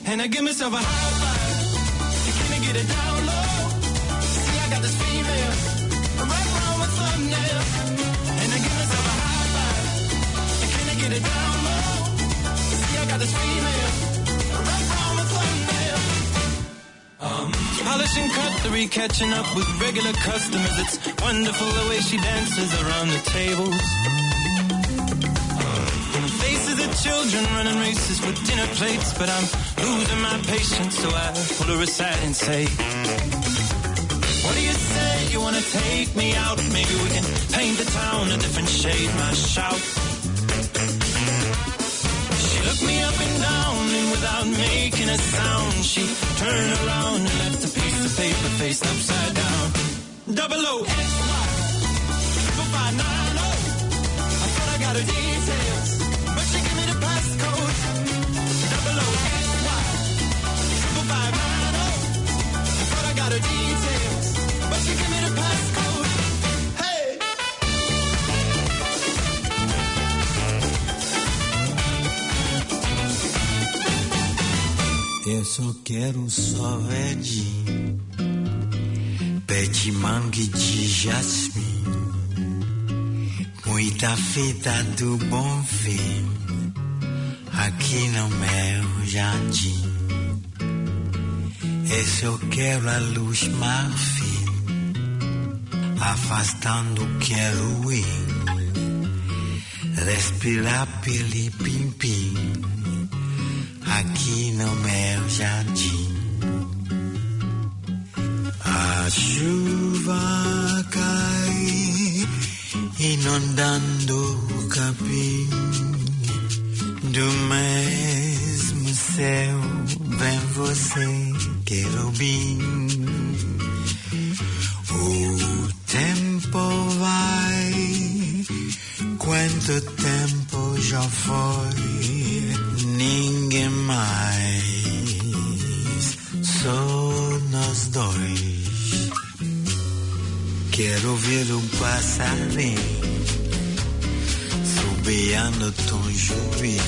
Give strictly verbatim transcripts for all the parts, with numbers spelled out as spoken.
And I give myself a high five. Can I get it down low? See, I got this female right around my thumbnail. And I give myself a high five. Can I get it down low? See, I got this female right around my thumbnail. Um, polishing cutlery, catching up with regular customers. It's wonderful the way she dances around the tables. Faces of children running races with dinner plates, but I'm losing my patience, so I pull her aside and say, what do you say? You wanna take me out? Maybe we can paint the town a different shade. My shout. She looked me up and down, and without making a sound, she turned around and left a piece of paper faced upside down. Double O X Y, triple five nine O. I thought I got her details, but she gave me the passcode. Double O X Y, triple five nine O. I thought I got her details, but she gave me the passcode. Hey! Eu só quero sorvete, pé de manga e de jasmim, muita fita do bom fim, aqui no meu jardim. Eu só quero a luz marfim, afastando o que é ruim, respirar pelo pim-pim, aqui no meu jardim. A chuva cai, inundando o capim, do mesmo céu vem você, querubim. O tempo vai, quanto tempo já foi, ninguém mais, só nós dois. Quero ver um passarinho subiando Tom Jobim,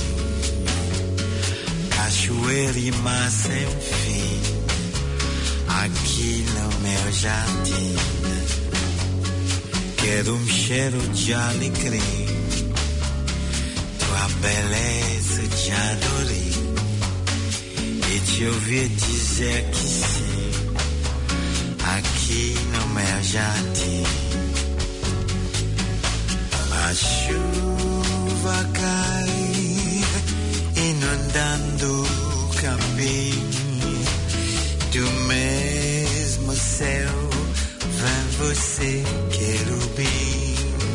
cachoeira e mar sem fim, aqui no meu jardim. Quero um cheiro de alegria, tua beleza te adorei, e te ouvir dizer que sim, aqui no meu jardim. A chuva cai, inundando o capim, do mesmo céu vem você, querubim.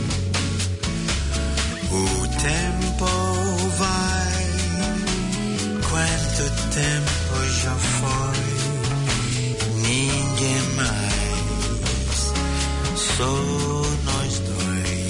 O tempo vai, quanto tempo já foi, ninguém mais, só nós dois.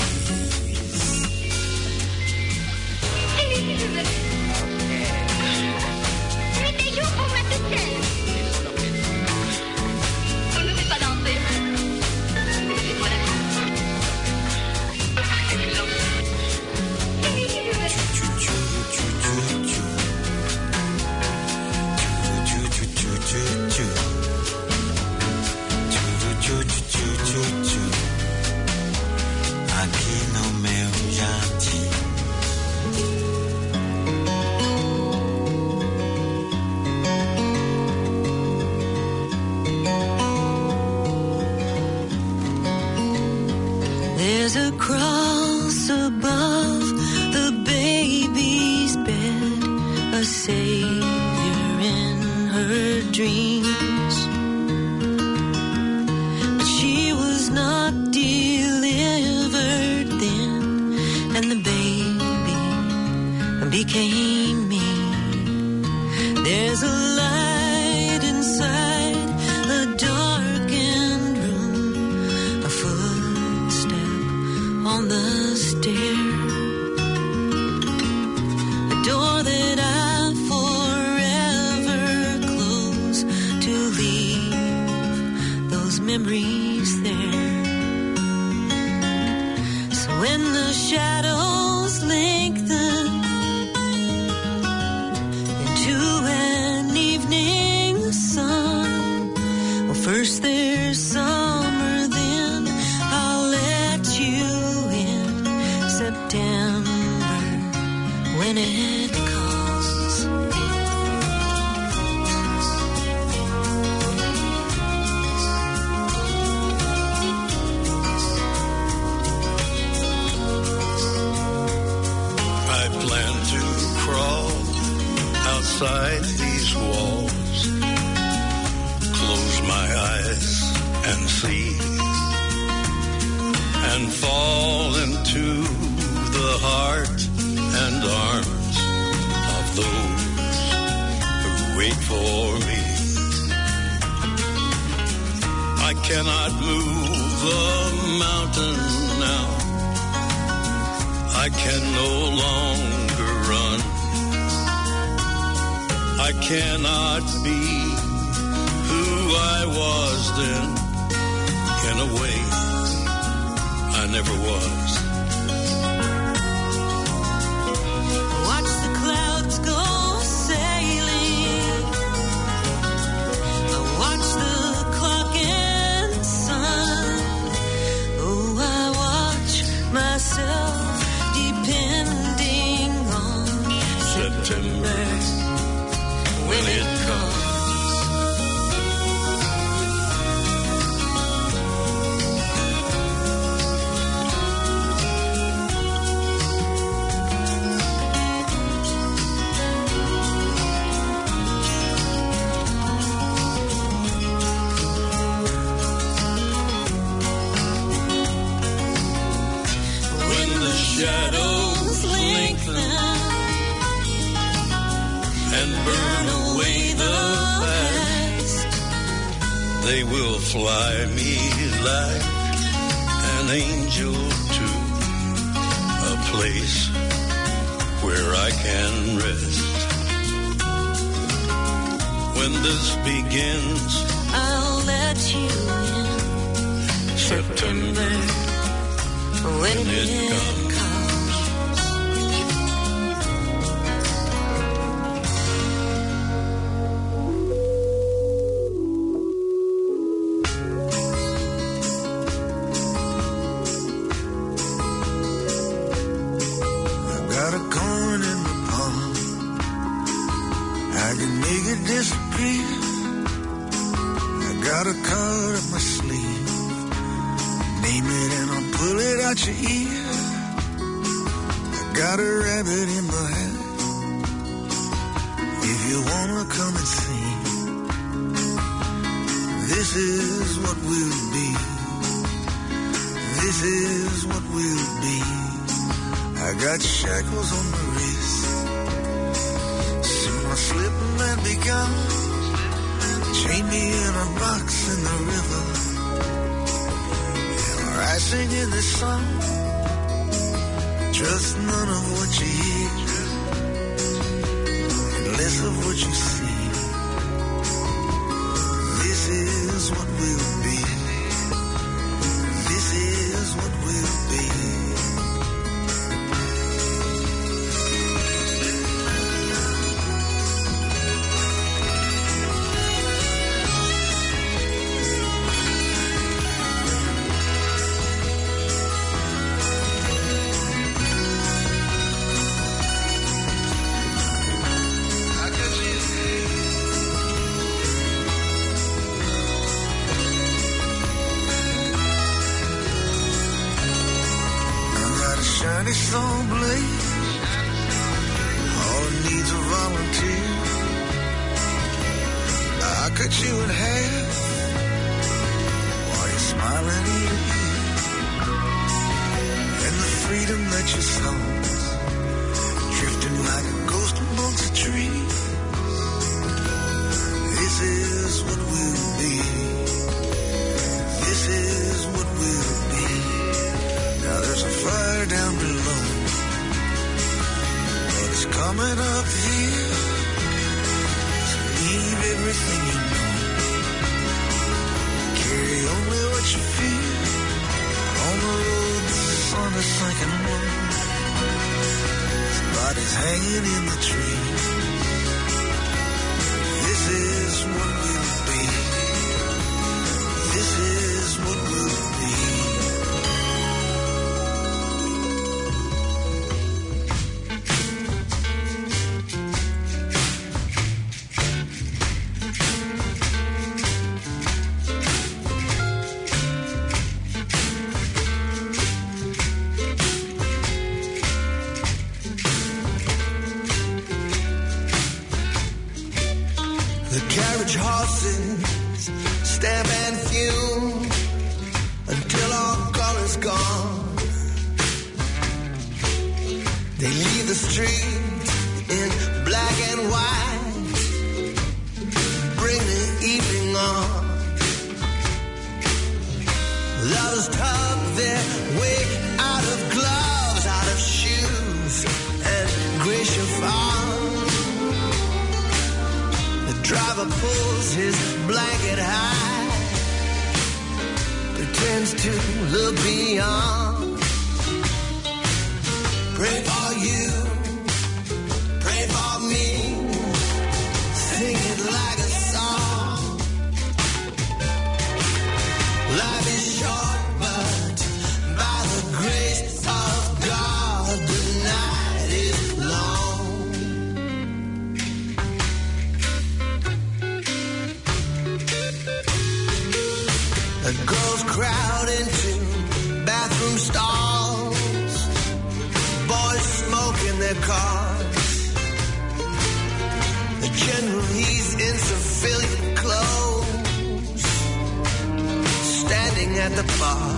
There's a cross above the baby's bed, a savior in her dreams. But she was not delivered then, and the baby became me. There's a light inside a darkened room, a footstep on the stair, a door that I forever close to leave those memories there. So when the shadows lengthen into an inside these walls, close my eyes and see, and fall into the heart and arms of those who wait for me. I cannot move a mountain now. I can no longer run. I cannot be who I was then. In a way, I never was. Watch the clouds go sailing. Watch the clock and sun. Oh, I watch myself depending on September, when it comes. Shadows lengthen and burn away the past. They will fly me like an angel to a place where I can rest. When this begins, I'll let you in. September, when when it comes. Shackles on my wrist. Soon I'll slip and be gone. Chain me in a box in the river. And I sing in this song. Trust none of what you hear, and less of what you see. This is what we'll be. This is what we'll be. Soul blaze, all it needs a volunteer. I cut you in half while you're smiling ear to ear. And the freedom that you saw, drifting like a ghost amongst the trees. This is what we'll be. This is what we'll be. Now there's a fire down below, but it's coming up here. So leave everything you know. Carry only what you feel. On the road, the sun is sinking low. Bodies hanging in the trees. This is what we'll be. This is what we'll be. The carriage horses stamp and fume until all color's gone. They leave the street in black and white, bring the evening on. Lovers tug their way out of gloves, out of shoes and gray chiffon. The driver pulls his blanket high, pretends to look beyond. Pray for you, pray for me, sing it like a song. Life is short, but by the grace of God, the night is long. The girls crowd into bathroom stalls, boys smoke in their cars. The general, he's in civilian clothes, standing at the bar.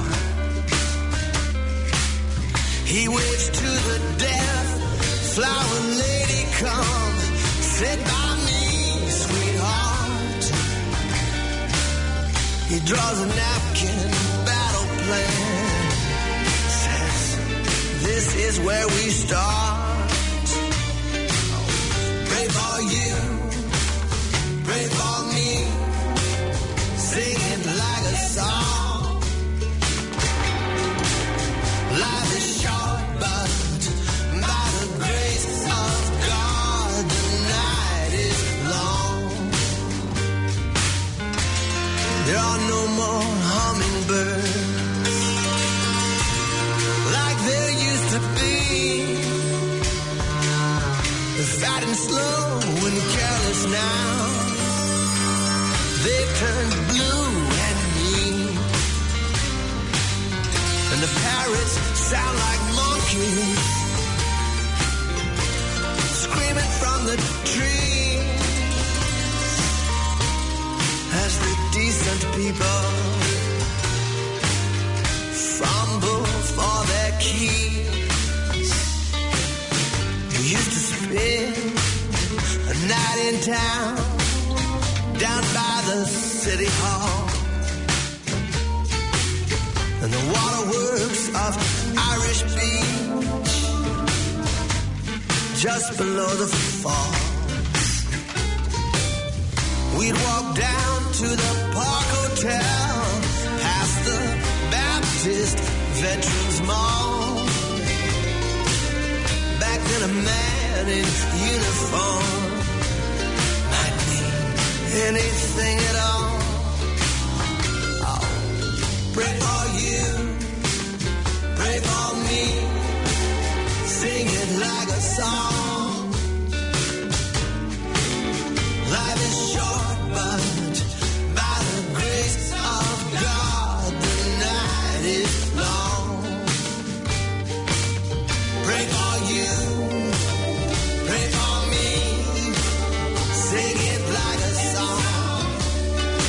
He waves to the deaf flower lady, come sit by me, sweetheart. He draws a napkin, battle plan, says, this is where we start. Pray for you, pray for me, sing it like a song. Life is short, but by the grace of God, the night is long. There are no more hummingbirds like there used to be. They're fat and slow and careless now. They've turned blue and mean, and the parrots sound like monkeys screaming from the trees as the decent people fumble for their keys. We used to spend a night in town down by the city hall, and the waterworks of Irish Beach just below the falls. We'd walk down to the Park Hotel, past the Baptist Veterans Mall. Back then a man in uniform might mean anything at all. Oh, pray for you, pray for me, sing it like a song. Life is short, but by the grace of God, the night is long. Pray for you, pray for me, sing it like a song.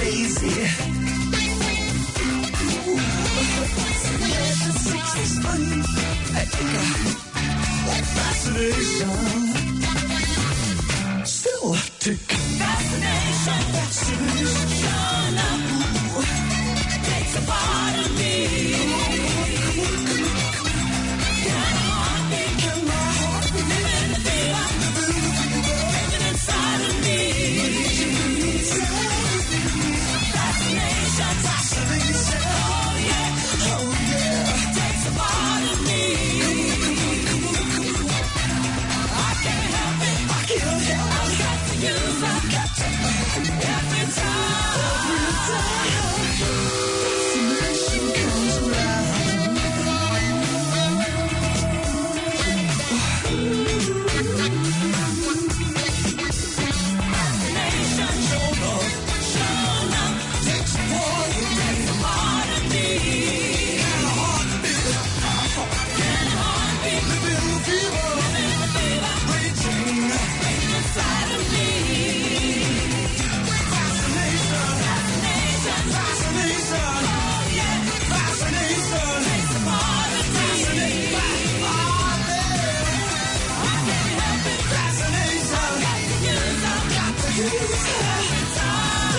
crazy. Like fascination. Still tick. Fascination. Fascination. Ooh. Takes a part of me. Can my heart beat? Can my heart beat? Living in the fever. Living inside of me. Fascination. Fascination. Oh yeah. Oh yeah. Takes a part of me. I can't help it. I can't help it. I've got to use it. Got to every time. Every time. Fascination comes around. Fascination. Show love. Show love. Takes a part of me. Takes a part of me. Can a heartbeat? Can a heartbeat? Living in the fever. Living in the fever. Raging. Raging inside of me. Fascination. Fascination. Fascination. Oh yeah. Fascination. Takes a part of me. Fascination. I can't help it. Fascination. Got to use it. Got to use it. Every time.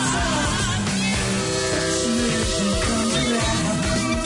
Fascination comes around.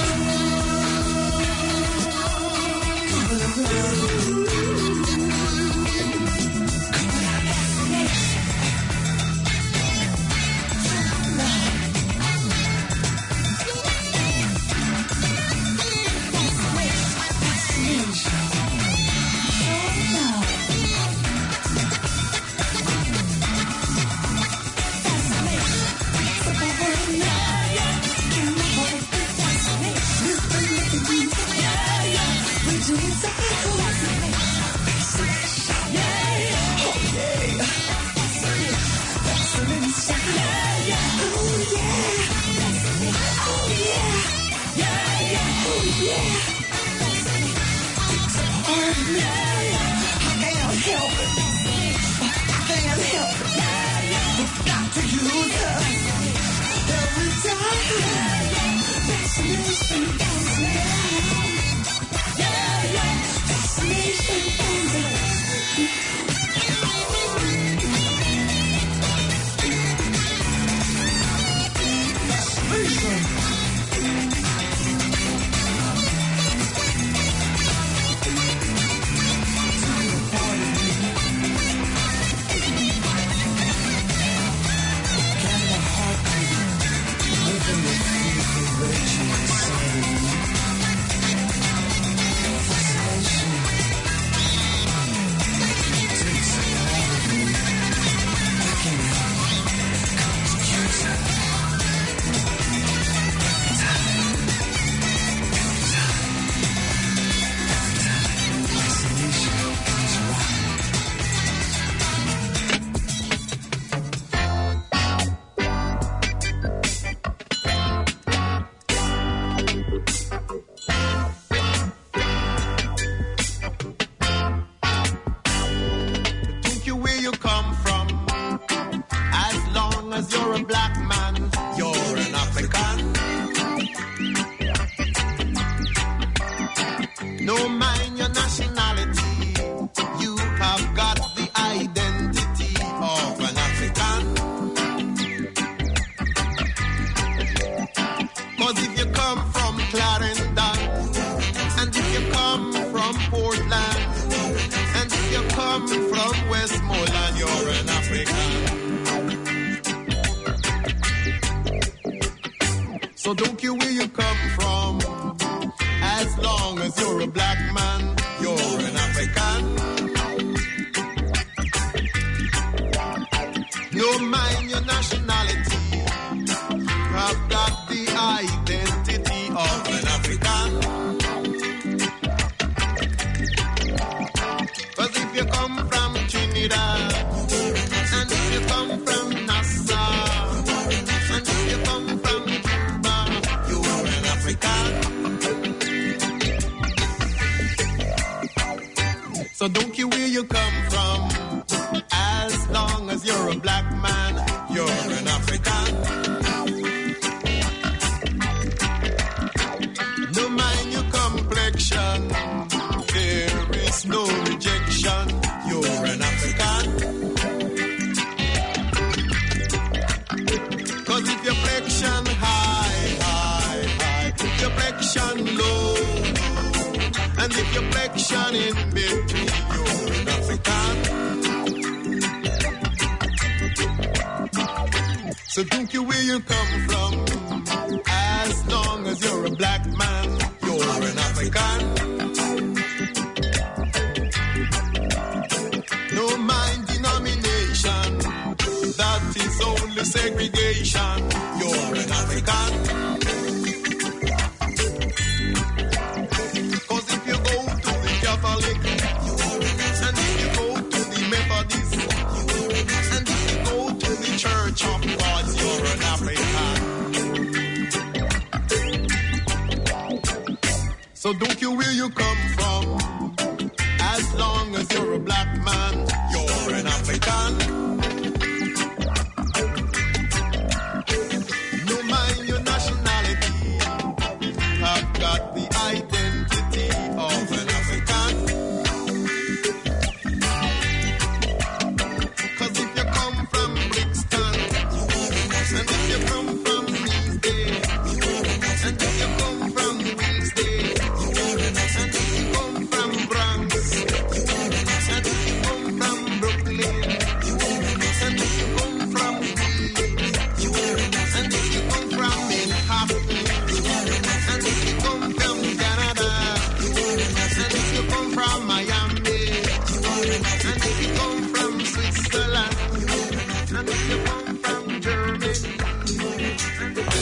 So don't care where you come from, as long as you're a black man, you're an African. connection in between. You're an African. So don't care where you come from. As long as you're a black man, you're an African. No mind denomination, that is only segregation. You're an African. Cause if you go to the Catholic, and if you go to the Methodist, and if you go to the Church of God, you're an African. So don't care where you come from, as long as you're a black man, you're an African. No mind your nationality, I've got the identity of an African. Cause if you come from Brixton, and if you come from Eastday, and if you come from Wednesday, and if you come from Bronx, and if you come from Brooklyn, and if you come from Queens, and if you come from Manhattan, and if you come from Canada, and if you come from Miami, and if you come from Switzerland, and if you come from Germany, and if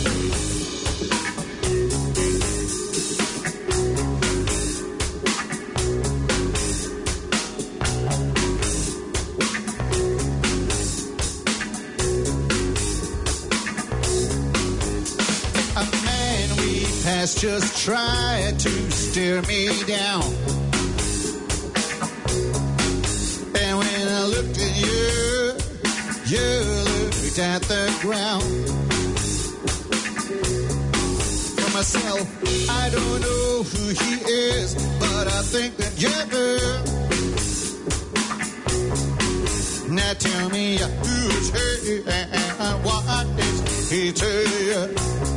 A man we passed just tried to stare me down. And when I looked at you, you looked at the ground. For myself, I don't know who he is, but I think that you do. Now tell me who is he and what is he to you?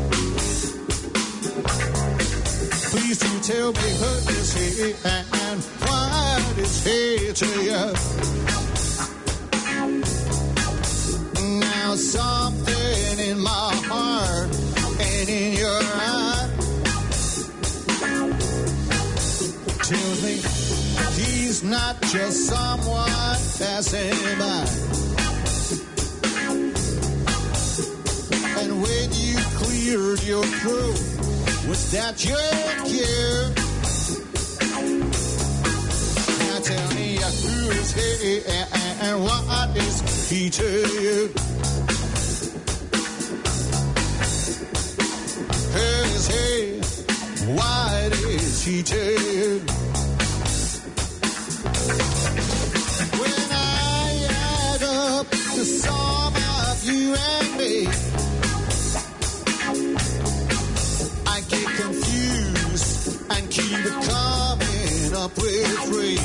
Please do tell me who is he and what is he to you? Now something in my heart and in your eye tells me he's not just someone passing by. And when you cleared your throat, was that your cue? Now tell me who is he and what is he to you? Who is he? What is he to you? When I add up the sum of you and me, I get confused and keep coming up with three.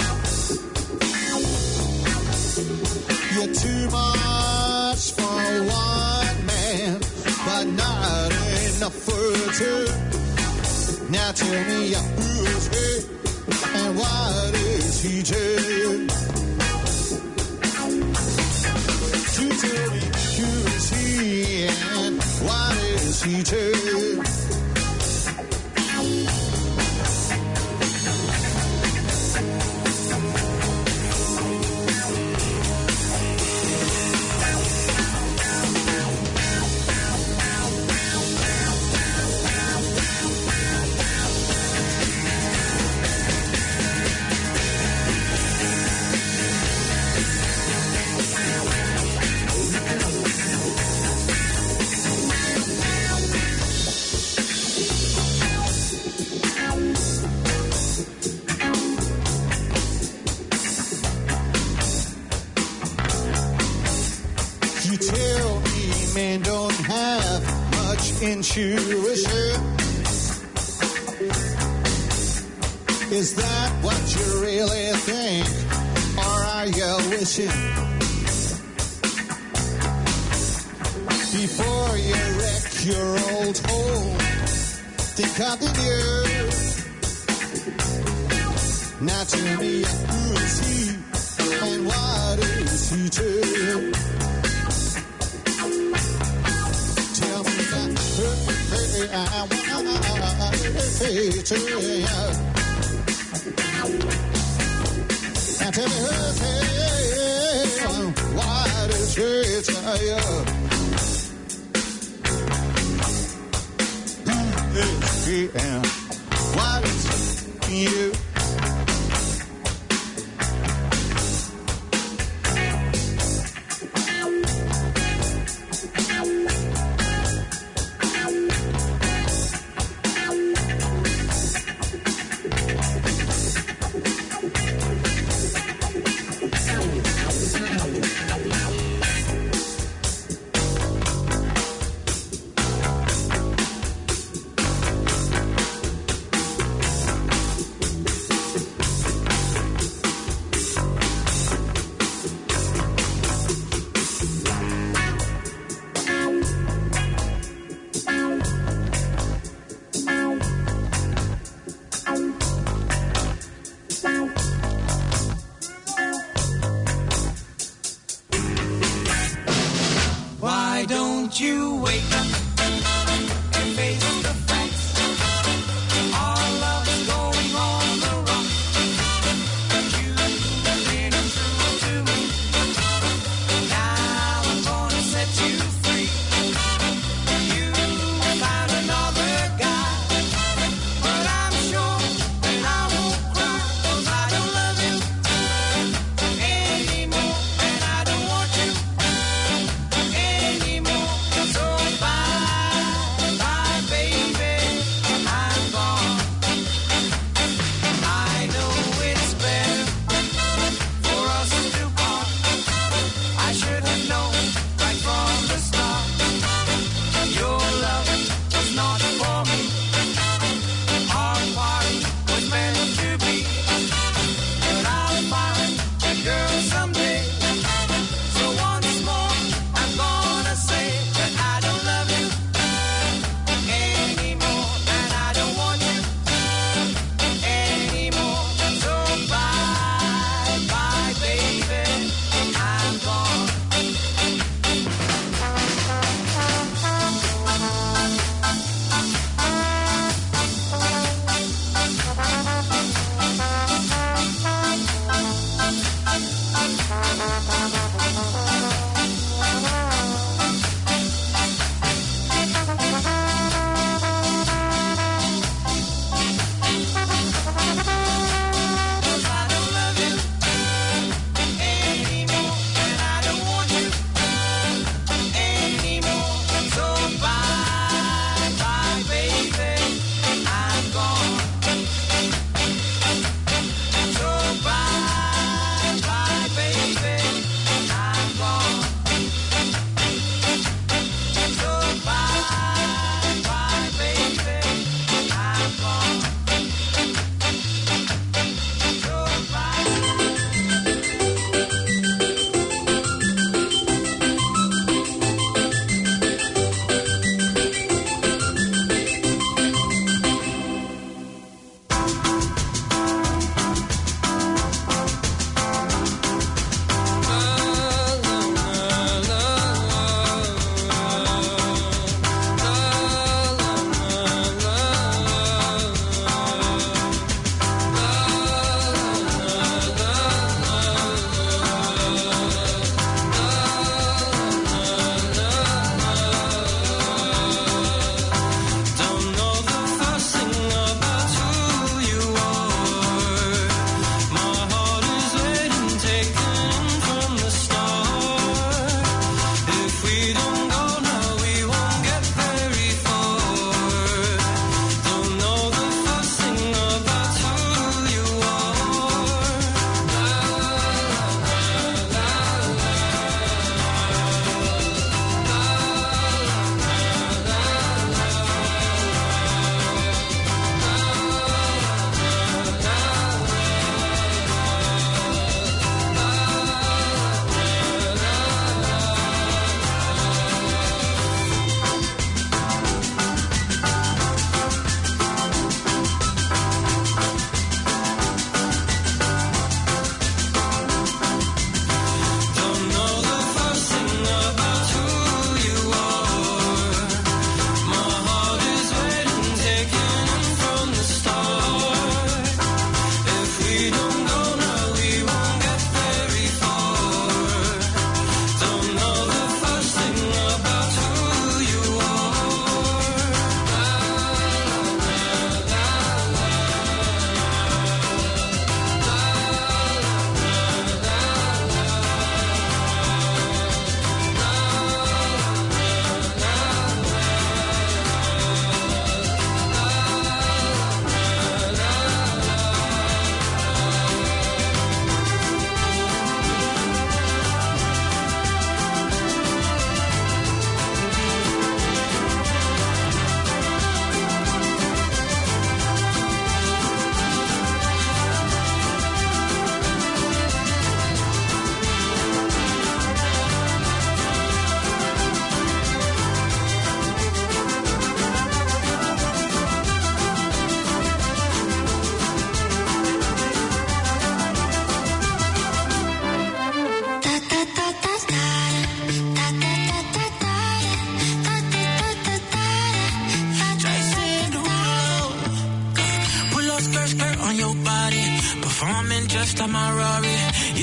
You're too much for one man, but not enough for two. Now tell me who is he and what is he to you? To tell me who is he and what is he to you? Men don't have much intuition. Is that what you really think? Or are you wishing? Before you wreck your old home, think of the new. Now tell me, who is he and what is he to you? Tell me now, hey, hey, and what is he to you? Now tell me, hey, hey, what is he to you? Who is he and what is you? Bye.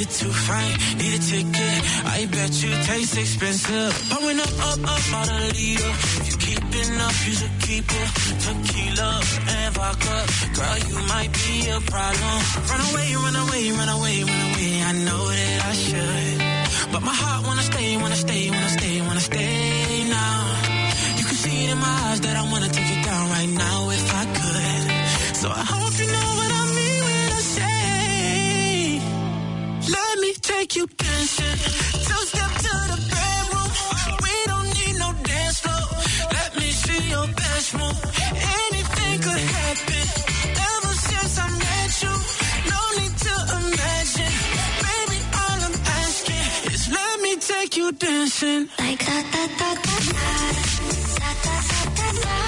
you're too fine, need a ticket. I bet you taste expensive. Pouring up, up, up, out a leader. If you keeping up, you should keep it. Tequila and vodka, girl, you might be a problem. Run away, run away, run away, run away. I know that I should, but my heart wanna stay, wanna stay, wanna stay, wanna stay now. You can see it in my eyes that I wanna take it down right now if I could. So I hope you know what I mean when I say, let me take you dancing. Two step to the bedroom. We don't need no dance floor. Let me see your best move. Anything could happen. Ever since I met you, no need to imagine. Baby, all I'm asking is let me take you dancing. Like da da da da da da da da da da.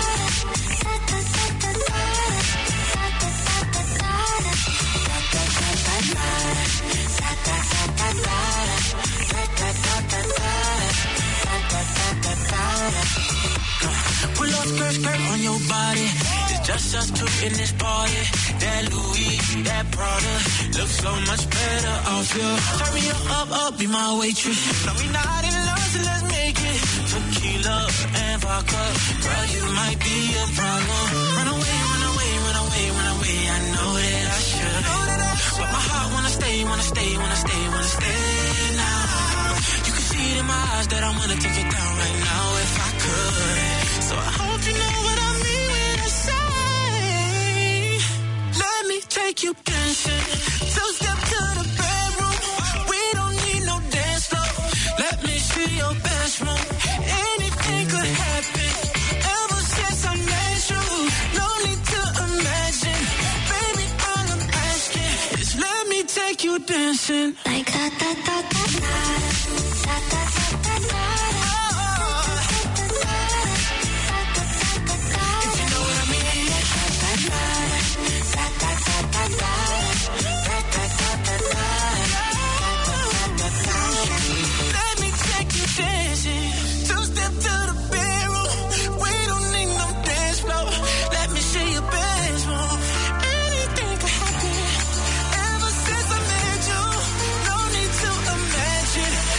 Pull up skirt, skirt on your body. It's just us two in this party. That Louis, that Prada looks so much better off you. Turn me up, up, be my waitress. No, we not in love, so let's make it. Tequila and vodka, girl, you might be a problem. Run away, run away, run away, run away. I know that I should, but my heart wanna stay, wanna stay, wanna stay, wanna stay now. You can see it in my eyes that I wanna take it down right now if I could. So I hope you know what I mean when I say, let me take you dancing. Two step to the bedroom. We don't need no dance floor. Let me see your best move. Anything could happen. Ever since I met you, no need to imagine. Baby, all I'm asking is let me take you dancing. Like da da da da da da da da da. Let me take you dancing. Two step to the bedroom. We don't need no dance floor. Let me see your best move. Anything could happen. Ever since I met you, no need to imagine.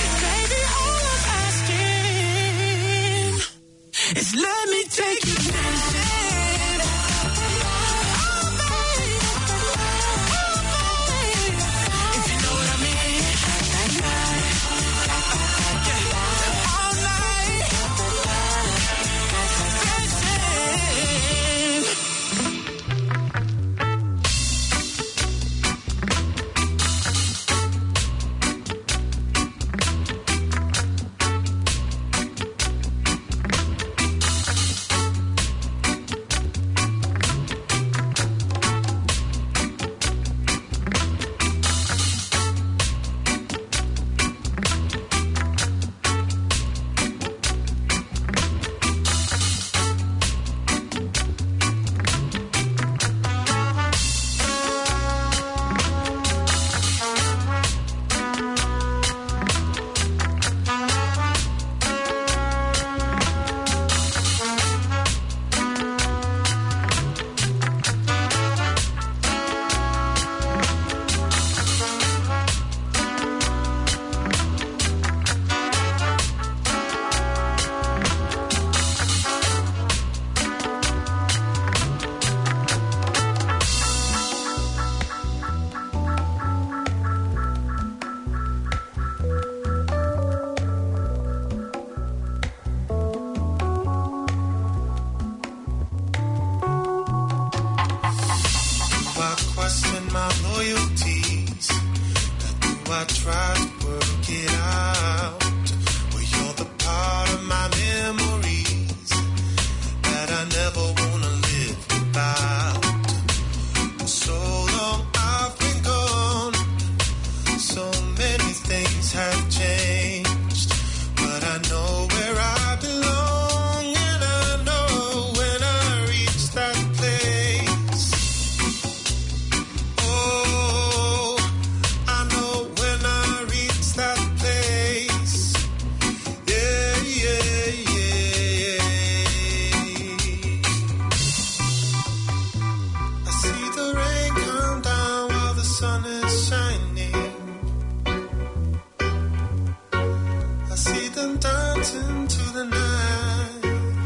see them dancing to the night.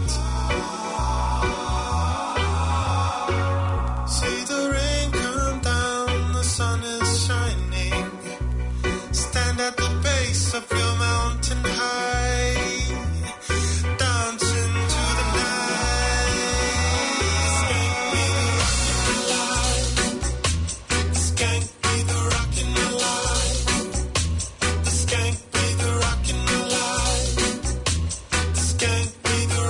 See the rain come down, the sun is shining. Stand at the base of your mountain high, dancing to the night. Skank me the rockin' alive. Skank me the rockin' alive. Skank me the rockin' alive. Skank me the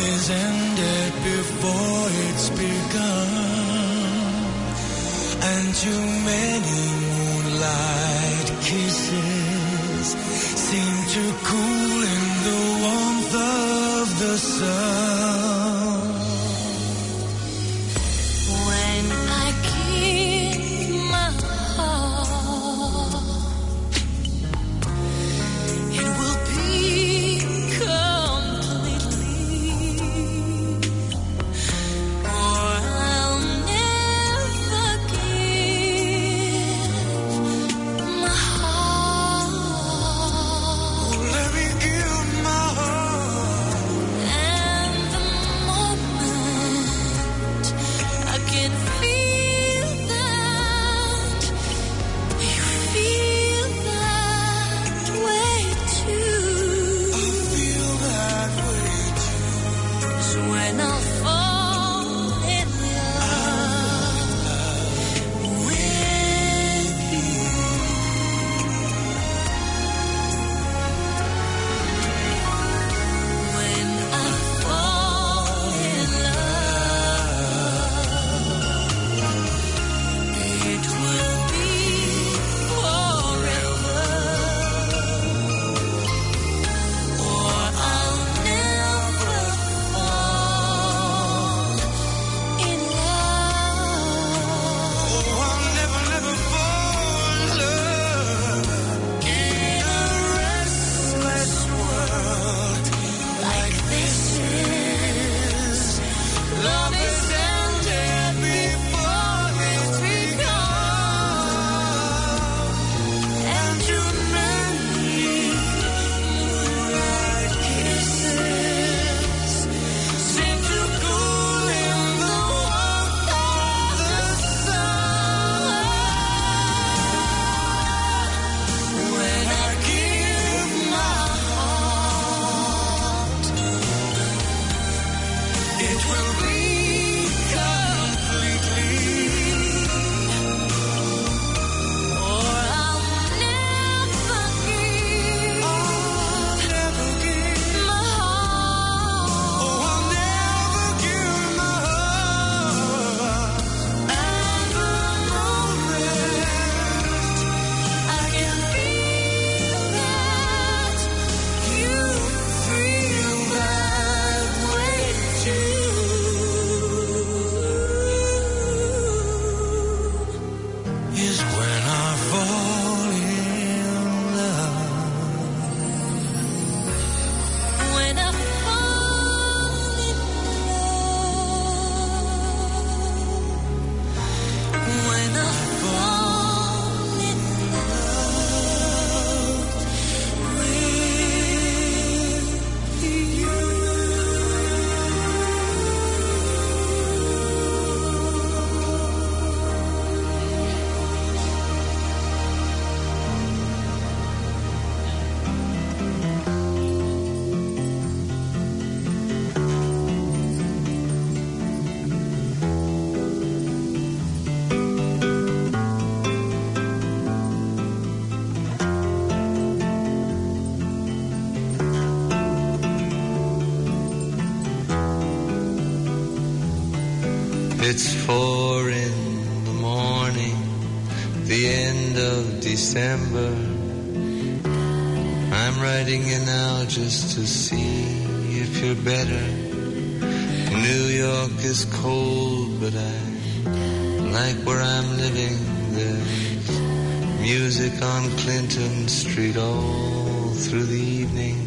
is ended before it's begun, and too many moonlight kisses seem to cool in the warmth of the sun. When I give my heart, it will be completely, or I'll never give my heart. Let me give my heart. And the moment I can feel that, you feel that way too. I feel that way too. So when I fall in love with you, when I fall in love, it will be forever, or I'll never fall in love. Oh, I'll never, never fall in love in a restless world Like this is love is ended before it's begun, and too many moonlight kisses seem to cool in the warmth of the sun. When I give my heart, it will be completely, or I'll never give I'll never give, my oh, heart. I'll never give my heart. And the moment I can feel that, you feel that way too. is when I fall in love. When I fall in love, when I fall in love with you. It's four in the morning, the end of December. I'm writing you now just to see if you're better. New York is cold, but I like where I'm living. There's music on Clinton Street all through the evening.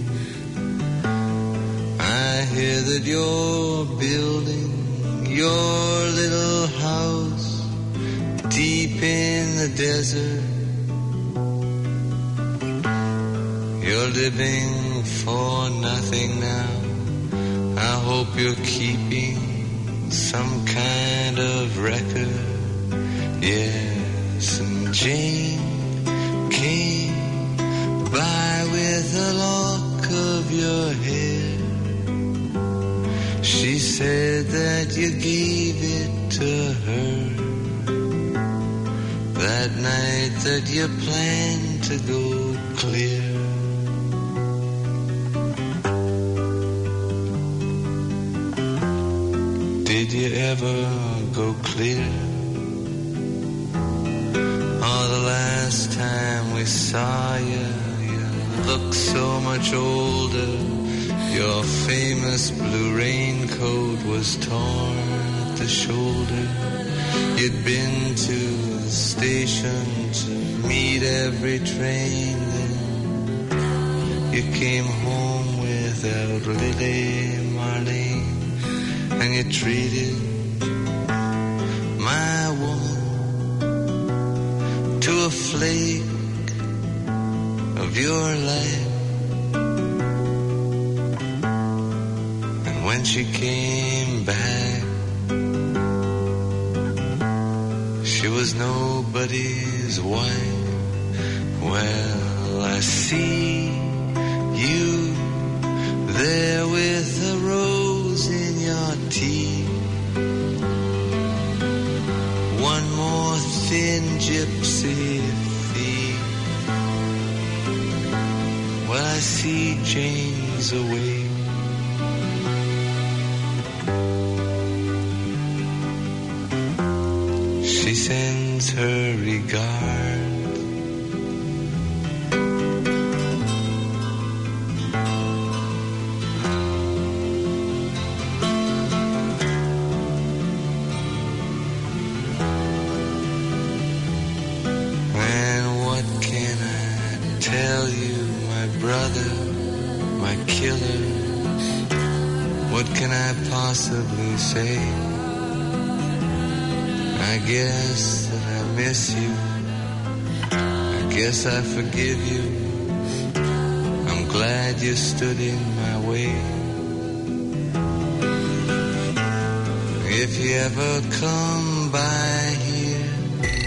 I hear that you're building your little house deep in the desert. You're living for nothing now. I hope you're keeping some kind of record. Yes, and Jane came by with a lock of your hair. She said that you gave it to her that night that you planned to go clear. did you ever go clear? Oh, the last time we saw you, you looked so much older. Your famous blue raincoat was torn at the shoulder. You'd been to the station to meet every train. Then you came home without Lily Marlene, and you treated my woman to a flake of your life. And when she came back, she was nobody's wife. Well, I see you there with a rose in your teeth. One more thin gypsy thief. Well, I see Jane's away. She sends her regards. And what can I tell you, my brother, my killer? What can I possibly say? I guess that I miss you. I guess I forgive you. I'm glad you stood in my way. If you ever come by